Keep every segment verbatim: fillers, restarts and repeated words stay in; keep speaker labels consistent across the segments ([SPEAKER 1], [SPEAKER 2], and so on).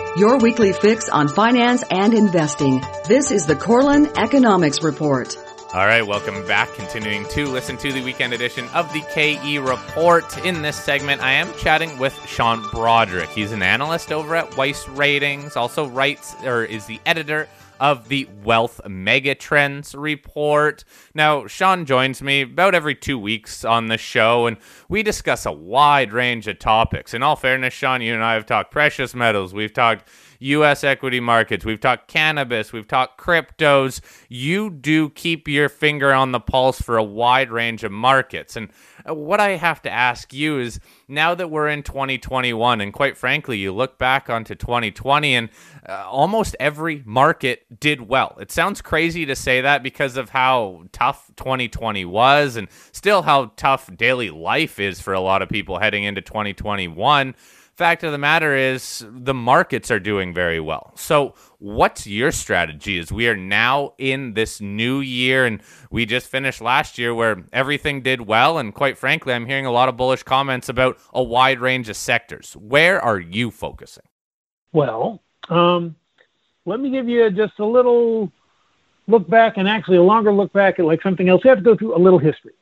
[SPEAKER 1] Your weekly fix on finance and investing. This is the Corlin Economics Report.
[SPEAKER 2] All right, welcome back. Continuing to listen to the weekend edition of the K E Report. In this segment, I am chatting with Sean Broderick. He's an analyst over at Weiss Ratings, also writes or is the editor of the Wealth Megatrends Report. Now, Sean joins me about every two weeks on the show, and we discuss a wide range of topics. In all fairness, Sean, you and I have talked precious metals. We've talked U S equity markets. We've talked cannabis. We've talked cryptos. You do keep your finger on the pulse for a wide range of markets. And what I have to ask you is, now that we're in twenty twenty-one, and quite frankly, you look back onto twenty twenty, and uh, almost every market did well. It sounds crazy to say that because of how tough twenty twenty was, and still how tough daily life is for a lot of people heading into twenty twenty-one. Fact of the matter is, the markets are doing very well. So what's your strategy as we are now in this new year, and we just finished last year where everything did well, and quite frankly, I'm hearing a lot of bullish comments about a wide range of sectors. Where are you focusing?
[SPEAKER 3] Well, um, let me give you just a little look back, and actually a longer look back at like something else. You have to go through a little history.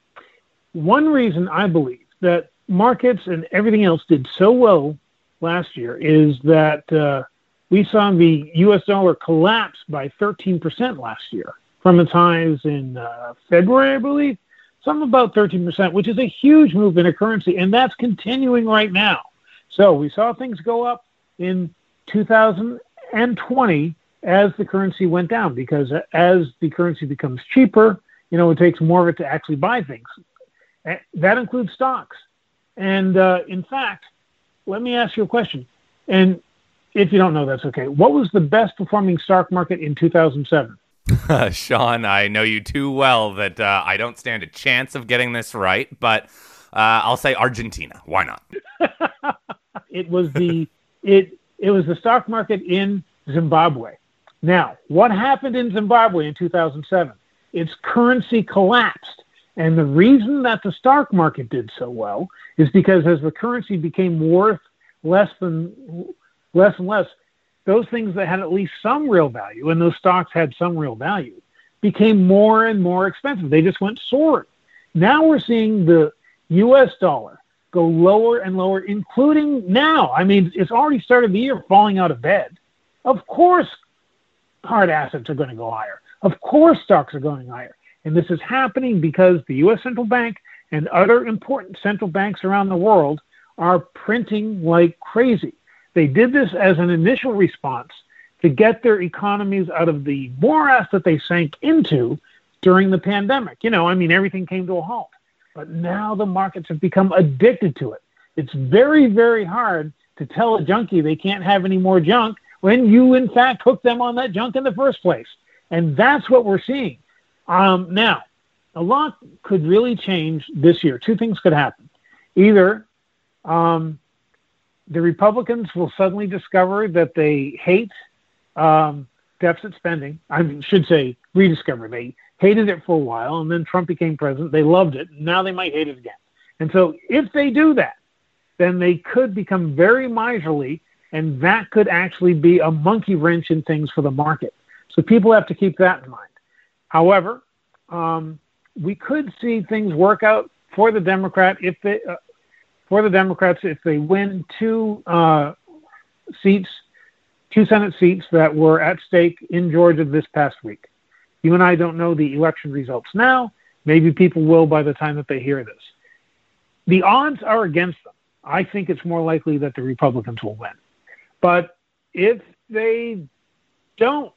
[SPEAKER 3] One reason I believe that markets and everything else did so well last year is that uh, we saw the U S dollar collapse by thirteen percent last year from its highs in uh, February, I believe, something about thirteen percent, which is a huge move in a currency, and that's continuing right now. So we saw things go up in two thousand twenty as the currency went down, because as the currency becomes cheaper, you know, it takes more of it to actually buy things. That includes stocks. And uh, in fact, let me ask you a question. And if you don't know, that's okay. What was the best performing stock market in two thousand seven?
[SPEAKER 2] Sean, I know you too well that uh, I don't stand a chance of getting this right, but uh, I'll say Argentina. Why not?
[SPEAKER 3] It was the it it was the stock market in Zimbabwe. Now, what happened in Zimbabwe in two thousand seven? Its currency collapsed. And the reason that the stock market did so well is because as the currency became worth less than less and less, those things that had at least some real value, and those stocks had some real value, became more and more expensive. They just went soaring. Now we're seeing the U S dollar go lower and lower, including now. I mean, it's already started the year falling out of bed. Of course, hard assets are going to go higher. Of course, stocks are going higher. And this is happening because the U S Central Bank and other important central banks around the world are printing like crazy. They did this as an initial response to get their economies out of the morass that they sank into during the pandemic. You know, I mean, everything came to a halt. But now the markets have become addicted to it. It's very, very hard to tell a junkie they can't have any more junk when you, in fact, hooked them on that junk in the first place. And that's what we're seeing. Um, now, a lot could really change this year. Two things could happen. Either um, the Republicans will suddenly discover that they hate um, deficit spending. I should say rediscover. They hated it for a while, and then Trump became president. They loved it. Now they might hate it again. And so if they do that, then they could become very miserly, and that could actually be a monkey wrench in things for the market. So people have to keep that in mind. However, um, we could see things work out for the Democrat if they, uh, for the Democrats if they win two uh, seats, two Senate seats that were at stake in Georgia this past week. You and I don't know the election results now. Maybe people will by the time that they hear this. The odds are against them. I think it's more likely that the Republicans will win. But if they don't,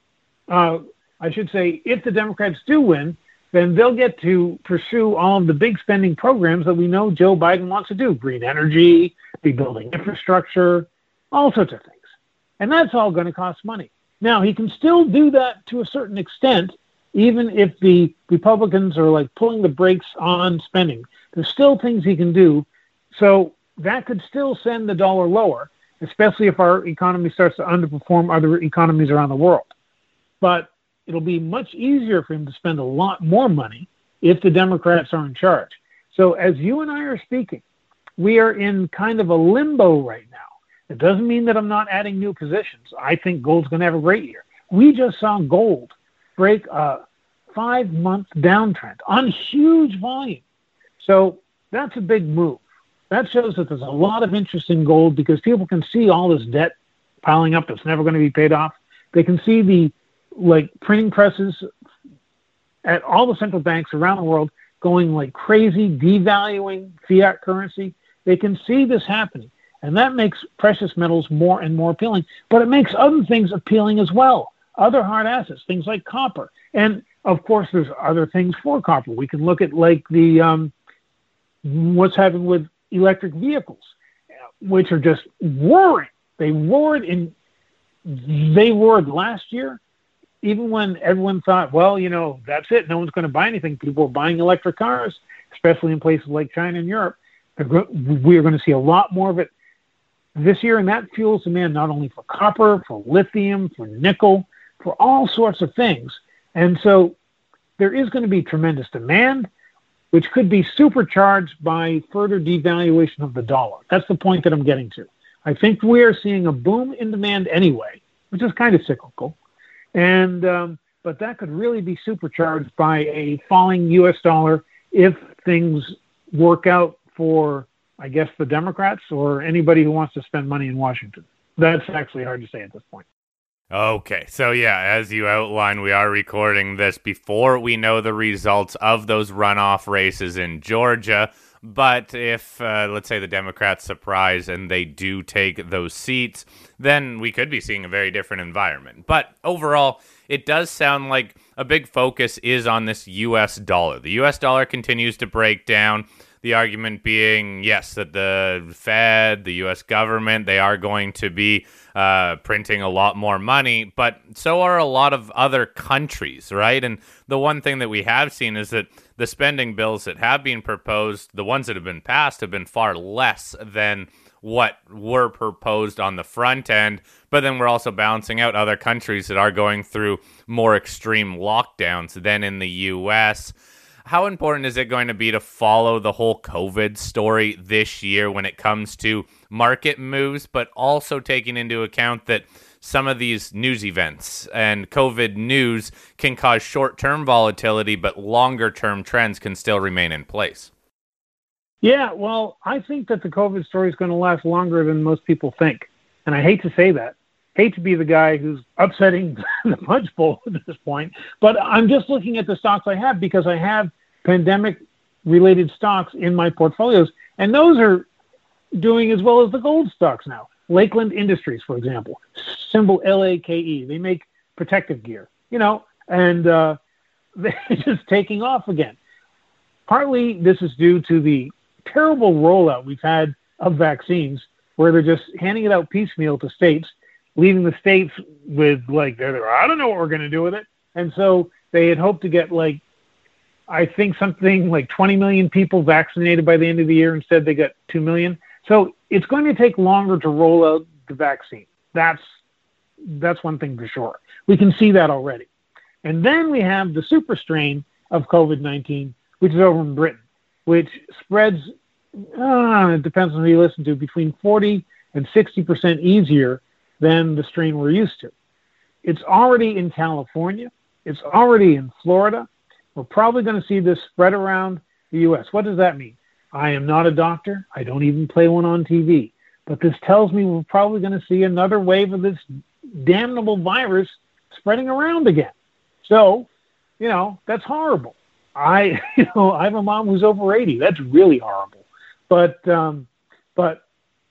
[SPEAKER 3] uh, I should say, if the Democrats do win, then they'll get to pursue all of the big spending programs that we know Joe Biden wants to do. Green energy, rebuilding infrastructure, all sorts of things. And that's all going to cost money. Now, he can still do that to a certain extent, even if the Republicans are like pulling the brakes on spending. There's still things he can do. So that could still send the dollar lower, especially if our economy starts to underperform other economies around the world. But it'll be much easier for him to spend a lot more money if the Democrats are in charge. So as you and I are speaking, we are in kind of a limbo right now. It doesn't mean that I'm not adding new positions. I think gold's going to have a great year. We just saw gold break a five-month downtrend on huge volume. So that's a big move. That shows that there's a lot of interest in gold because people can see all this debt piling up that's never going to be paid off. They can see the like printing presses at all the central banks around the world going like crazy, devaluing fiat currency. They can see this happening. And that makes precious metals more and more appealing. But it makes other things appealing as well. Other hard assets, things like copper. And of course, there's other things for copper. We can look at like the um, what's happening with electric vehicles, which are just roaring. They roared in, they roared last year, even when everyone thought, well, you know, that's it. No one's going to buy anything. People are buying electric cars, especially in places like China and Europe. We're going to see a lot more of it this year, and that fuels demand not only for copper, for lithium, for nickel, for all sorts of things. And so there is going to be tremendous demand, which could be supercharged by further devaluation of the dollar. That's the point that I'm getting to. I think we are seeing a boom in demand anyway, which is kind of cyclical. And um, but that could really be supercharged by a falling U S dollar if things work out for, I guess, the Democrats or anybody who wants to spend money in Washington. That's actually hard to say at this point.
[SPEAKER 2] Okay, so yeah, as you outlined, we are recording this before we know the results of those runoff races in Georgia. But if, uh, let's say, the Democrats surprise and they do take those seats, then we could be seeing a very different environment. But overall, it does sound like a big focus is on this U S dollar. The U S dollar continues to break down. The argument being, yes, that the Fed, the U S government, they are going to be uh, printing a lot more money, but so are a lot of other countries, right? And the one thing that we have seen is that the spending bills that have been proposed, the ones that have been passed, have been far less than what were proposed on the front end. But then we're also balancing out other countries that are going through more extreme lockdowns than in the U S. How important is it going to be to follow the whole COVID story this year when it comes to market moves, but also taking into account that some of these news events and COVID news can cause short-term volatility, but longer-term trends can still remain in place?
[SPEAKER 3] Yeah, well, I think that the COVID story is going to last longer than most people think. And I hate to say that. Hate to be the guy who's upsetting the punch bowl at this point, but I'm just looking at the stocks I have because I have pandemic-related stocks in my portfolios, and those are doing as well as the gold stocks now. Lakeland Industries, for example, symbol L A K E. They make protective gear, you know, and uh, they're just taking off again. Partly this is due to the terrible rollout we've had of vaccines, where they're just handing it out piecemeal to states, leaving the states with, like, they're there, I don't know what we're going to do with it. And so they had hoped to get, like, I think something like twenty million people vaccinated by the end of the year. Instead, they got two million. So it's going to take longer to roll out the vaccine. That's, that's one thing for sure. We can see that already. And then we have the super strain of COVID nineteen, which is over in Britain, which spreads, uh, it depends on who you listen to, between forty and sixty percent easier than the strain we're used to. It's already in California. It's already in Florida. We're probably going to see this spread around the U S. What does that mean? I am not a doctor. I don't even play one on T V. But this tells me we're probably going to see another wave of this damnable virus spreading around again. So, you know, that's horrible. I, you know, I have a mom who's over eighty. That's really horrible. But, um, but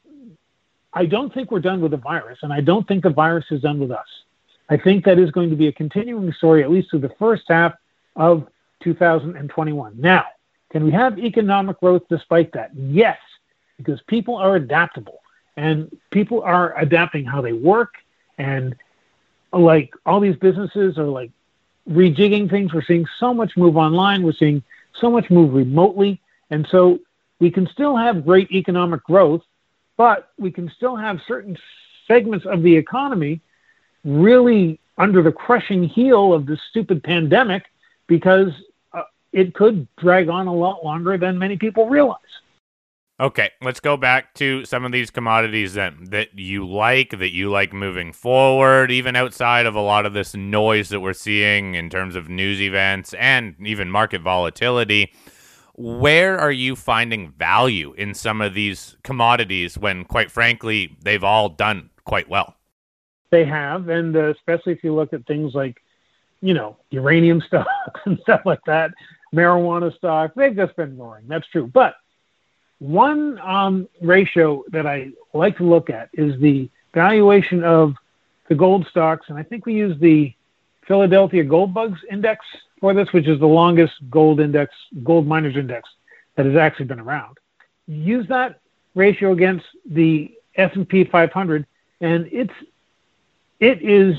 [SPEAKER 3] I don't think we're done with the virus, and I don't think the virus is done with us. I think that is going to be a continuing story, at least through the first half of two thousand twenty-one. Now, can we have economic growth despite that? Yes, because people are adaptable, and people are adapting how they work, and like all these businesses are like rejigging things. We're seeing so much move online. We're seeing so much move remotely. And so we can still have great economic growth, but we can still have certain segments of the economy really under the crushing heel of this stupid pandemic, because uh, it could drag on a lot longer than many people realize.
[SPEAKER 2] Okay, let's go back to some of these commodities then that you like, that you like moving forward, even outside of a lot of this noise that we're seeing in terms of news events and even market volatility. Where are you finding value in some of these commodities when, quite frankly, they've all done quite well?
[SPEAKER 3] They have, and uh, especially if you look at things like, you know, uranium stocks and stuff like that, marijuana stocks, they've just been roaring. That's true. But one um, ratio that I like to look at is the valuation of the gold stocks, and I think we use the Philadelphia Gold Bugs Index for this, which is the longest gold index, gold miners index that has actually been around. Use that ratio against the S and P five hundred, and it's it is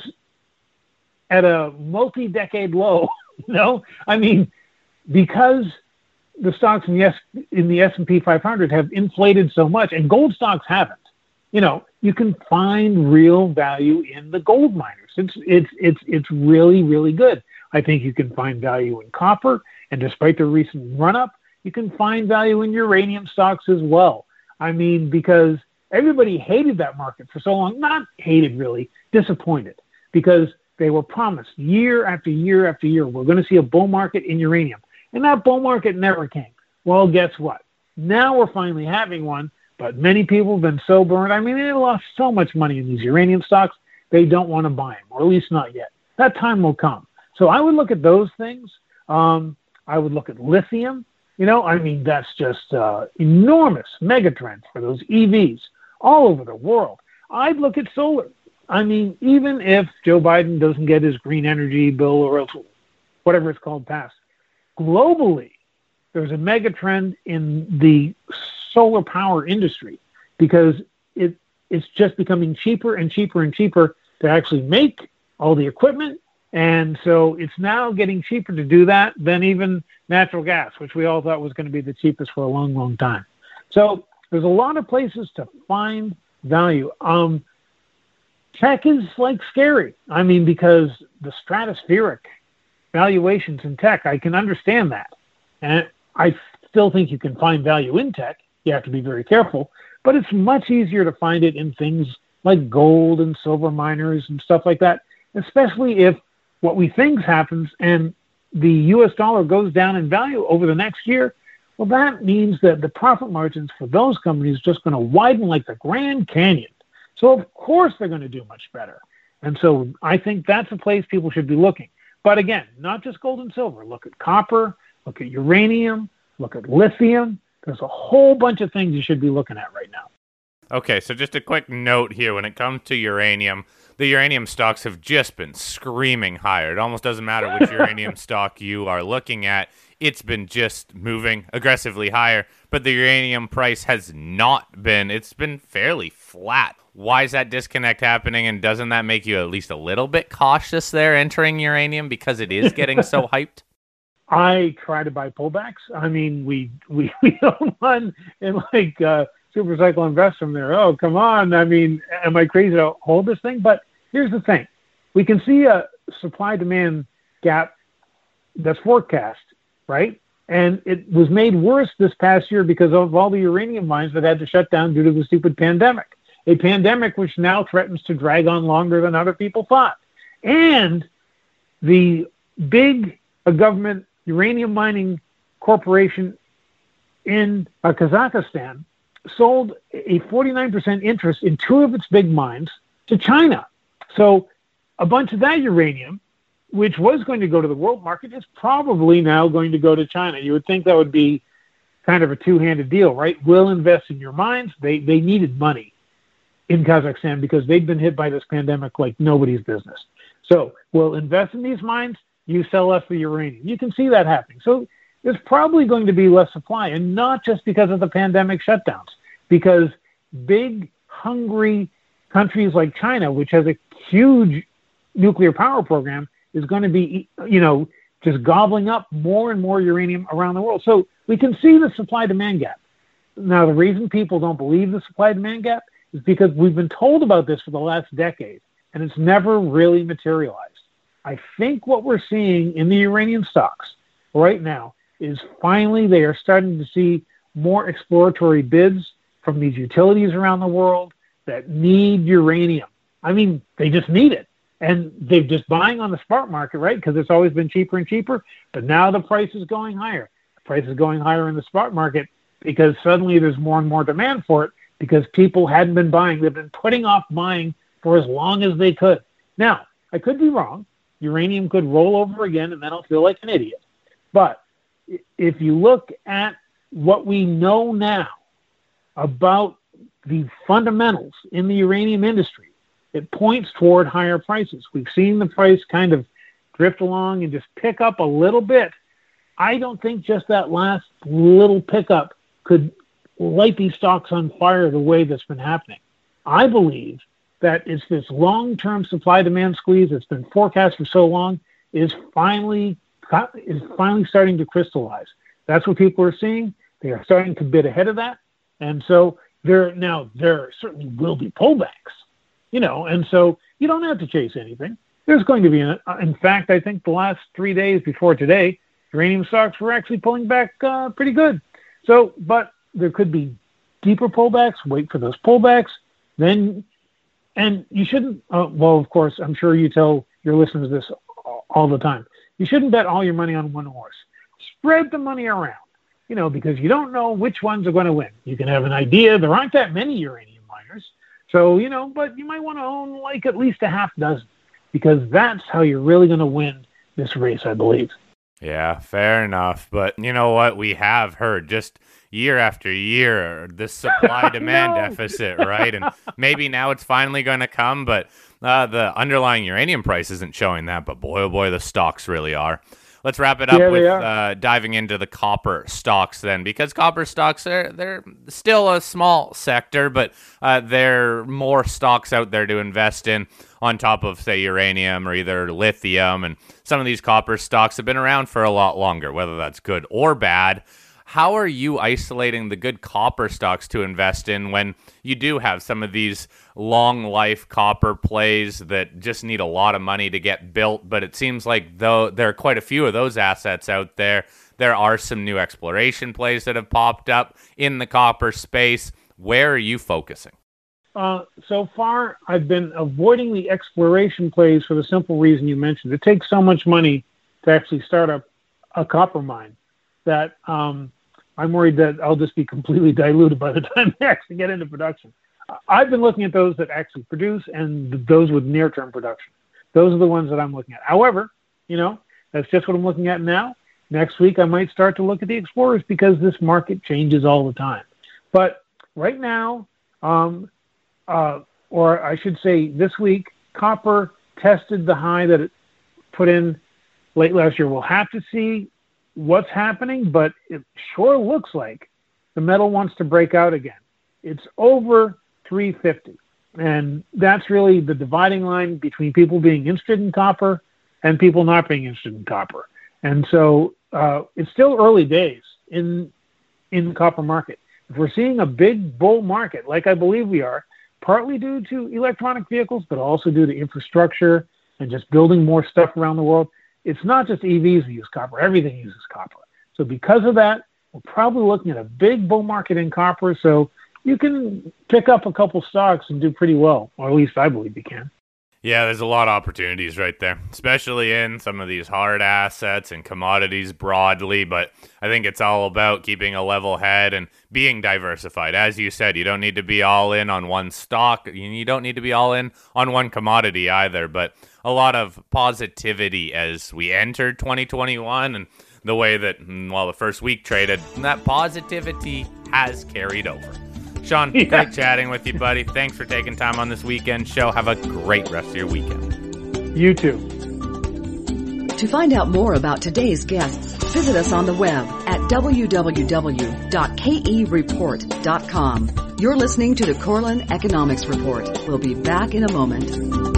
[SPEAKER 3] at a multi-decade low. You know, I mean, because the stocks in the S in the S and P five hundred have inflated so much, and gold stocks haven't. You know, you can find real value in the gold miners. It's it's it's it's really really good. I think you can find value in copper, and despite the recent run up, you can find value in uranium stocks as well. I mean, because everybody hated that market for so long, not hated really, disappointed, because they were promised year after year after year, we're going to see a bull market in uranium. And that bull market never came. Well, guess what? Now we're finally having one, but many people have been so burned. I mean, they lost so much money in these uranium stocks, they don't want to buy them, or at least not yet. That time will come. So I would look at those things. Um, I would look at lithium. You know, I mean, that's just uh, enormous megatrend for those E Vs all over the world. I'd look at solar. I mean, even if Joe Biden doesn't get his green energy bill or else whatever it's called passed, globally, there's a mega trend in the solar power industry because it it's just becoming cheaper and cheaper and cheaper to actually make all the equipment. And so it's now getting cheaper to do that than even natural gas, which we all thought was going to be the cheapest for a long, long time. So there's a lot of places to find value. Um, tech is like scary. I mean, because the stratospheric valuations in tech, I can understand that. And I still think you can find value in tech. You have to be very careful. But it's much easier to find it in things like gold and silver miners and stuff like that, especially if what we think happens and the U S dollar goes down in value over the next year. Well, that means that the profit margins for those companies are just going to widen like the Grand Canyon. So, of course, they're going to do much better. And so I think that's a place people should be looking. But again, not just gold and silver. Look at copper, look at uranium, look at lithium. There's a whole bunch of things you should be looking at right now.
[SPEAKER 2] Okay, so just a quick note here. When it comes to uranium, the uranium stocks have just been screaming higher. It almost doesn't matter which uranium stock you are looking at. It's been just moving aggressively higher, but the uranium price has not been. It's been fairly flat. Why is that disconnect happening, and doesn't that make you at least a little bit cautious there entering uranium because it is getting so hyped?
[SPEAKER 3] I try to buy pullbacks. I mean, we we, we own one in like uh, Super Cycle Invest from there. Oh, come on. I mean, am I crazy to hold this thing? But here's the thing. We can see a supply-demand gap that's forecast, right? And it was made worse this past year because of all the uranium mines that had to shut down due to the stupid pandemic. A pandemic which now threatens to drag on longer than other people thought. And the big uh, government uranium mining corporation in uh, Kazakhstan sold a forty-nine percent interest in two of its big mines to China. So a bunch of that uranium, which was going to go to the world market, is probably now going to go to China. You would think that would be kind of a two-handed deal, right? We'll invest in your mines. They they needed money in Kazakhstan because they'd been hit by this pandemic like nobody's business. So we'll invest in these mines. You sell us the uranium. You can see that happening. So there's probably going to be less supply, and not just because of the pandemic shutdowns, because big, hungry countries like China, which has a huge nuclear power program, is going to be, you know, just gobbling up more and more uranium around the world. So we can see the supply-demand gap. Now, the reason people don't believe the supply-demand gap is because we've been told about this for the last decade, and it's never really materialized. I think what we're seeing in the uranium stocks right now is finally they are starting to see more exploratory bids from these utilities around the world that need uranium. I mean, they just need it. And they're just buying on the spot market, right? Because it's always been cheaper and cheaper. But now the price is going higher. The price is going higher in the spot market because suddenly there's more and more demand for it because people hadn't been buying. They've been putting off buying for as long as they could. Now, I could be wrong. Uranium could roll over again, and then I'll feel like an idiot. But if you look at what we know now about the fundamentals in the uranium industry, it points toward higher prices. We've seen the price kind of drift along and just pick up a little bit. I don't think just that last little pickup could light these stocks on fire the way that's been happening. I believe that it's this long-term supply-demand squeeze that's been forecast for so long is finally is finally starting to crystallize. That's what people are seeing. They are starting to bid ahead of that. And so there now there certainly will be pullbacks, you know, and so you don't have to chase anything. There's going to be, an, in fact, I think the last three days before today, uranium stocks were actually pulling back uh, pretty good. So, but there could be deeper pullbacks. Wait for those pullbacks. Then, and you shouldn't, uh, well, of course, I'm sure you tell your listeners this all the time. You shouldn't bet all your money on one horse. Spread the money around, you know, because you don't know which ones are going to win. You can have an idea. There aren't that many uranium miners. So, you know, but you might want to own like at least a half dozen because that's how you're really going to win this race, I believe.
[SPEAKER 2] Yeah, fair enough. But you know what? We have heard just year after year this supply-demand
[SPEAKER 3] no.
[SPEAKER 2] deficit, right? And maybe now it's finally going to come, but uh, the underlying uranium price isn't showing that. But boy, oh boy, the stocks really are. Let's wrap it up
[SPEAKER 3] yeah,
[SPEAKER 2] with uh, diving into the copper stocks then, because copper stocks are they're still a small sector, but uh, there are more stocks out there to invest in on top of, say, uranium or either lithium. And some of these copper stocks have been around for a lot longer, whether that's good or bad. How are you isolating the good copper stocks to invest in when you do have some of these long life copper plays that just need a lot of money to get built? But it seems like though there are quite a few of those assets out there, there are some new exploration plays that have popped up in the copper space. Where are you focusing?
[SPEAKER 3] Uh, so far, I've been avoiding the exploration plays for the simple reason you mentioned. It takes so much money to actually start up a copper mine that um, I'm worried that I'll just be completely diluted by the time they actually get into production. I've been looking at those that actually produce and those with near-term production. Those are the ones that I'm looking at. However, you know, that's just what I'm looking at now. Next week, I might start to look at the explorers because this market changes all the time. But right now, um, uh, or I should say this week, copper tested the high that it put in late last year. We'll have to see what's happening, but it sure looks like the metal wants to break out again. It's over three fifty, and that's really the dividing line between people being interested in copper and people not being interested in copper. And so uh, it's still early days in in the copper market. If we're seeing a big bull market, like I believe we are, partly due to electronic vehicles, but also due to infrastructure and just building more stuff around the world, it's not just E Vs that use copper. Everything uses copper. So because of that, we're probably looking at a big bull market in copper. So you can pick up a couple stocks and do pretty well, or at least I believe you can.
[SPEAKER 2] Yeah, there's a lot of opportunities right there, especially in some of these hard assets and commodities broadly. But I think it's all about keeping a level head and being diversified. As you said, you don't need to be all in on one stock. You don't need to be all in on one commodity either. But a lot of positivity as we entered twenty twenty-one and the way that, well, the first week traded, that positivity has carried over. Sean, yeah. Great chatting with you, buddy. Thanks for taking time on this weekend show. Have a great rest of your weekend.
[SPEAKER 3] You too.
[SPEAKER 1] To find out more about today's guests, visit us on the web at w w w dot k e report dot com. You're listening to the Korelin Economics Report. We'll be back in a moment.